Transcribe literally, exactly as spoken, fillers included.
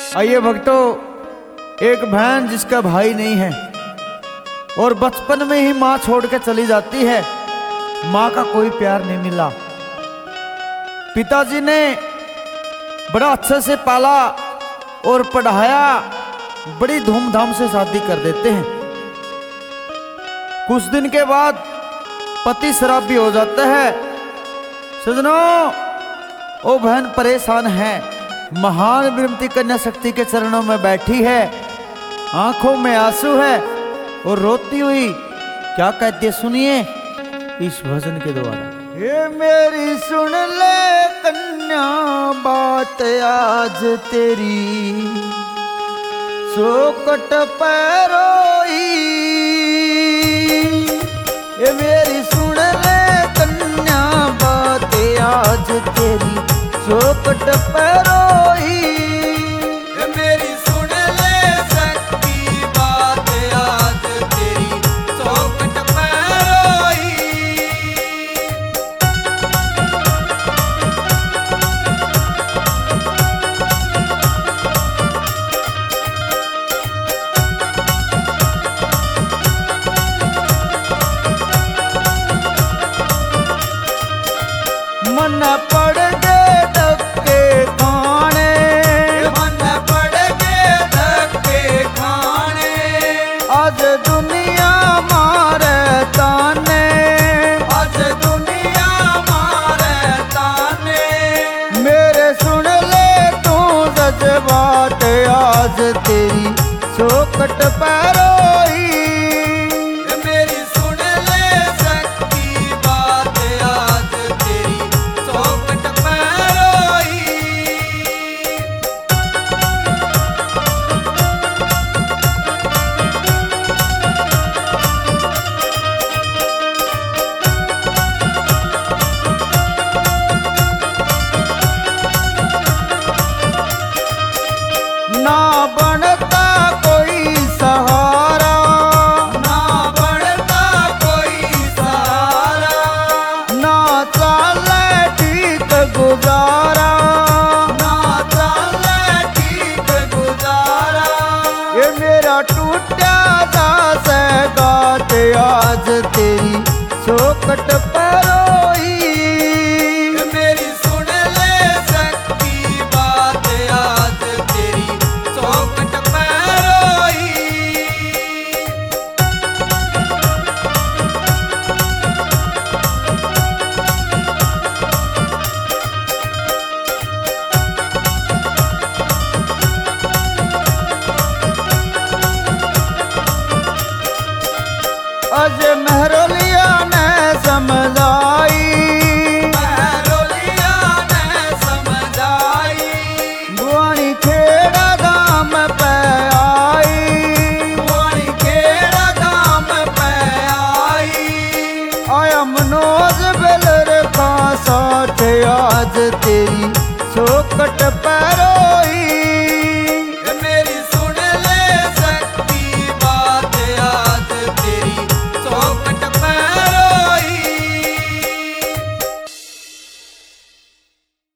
आइए भक्तों, एक बहन जिसका भाई नहीं है और बचपन में ही माँ छोड़ के चली जाती है, माँ का कोई प्यार नहीं मिला। पिताजी ने बड़ा अच्छे से पाला और पढ़ाया, बड़ी धूमधाम से शादी कर देते हैं। कुछ दिन के बाद पति शराबी हो जाता है। सजनों, वो बहन परेशान है, महान विरमती कन्या शक्ति के चरणों में बैठी है, आंखों में आंसू है और रोती हुई क्या कहती है, सुनिए इस भजन के द्वारा। ये मेरी सुन ले कन्या बात आज तेरी, शोकट पैरोई। ये मेरी सुन ले कन्या बात आज तेरी, शोकट पैरोई।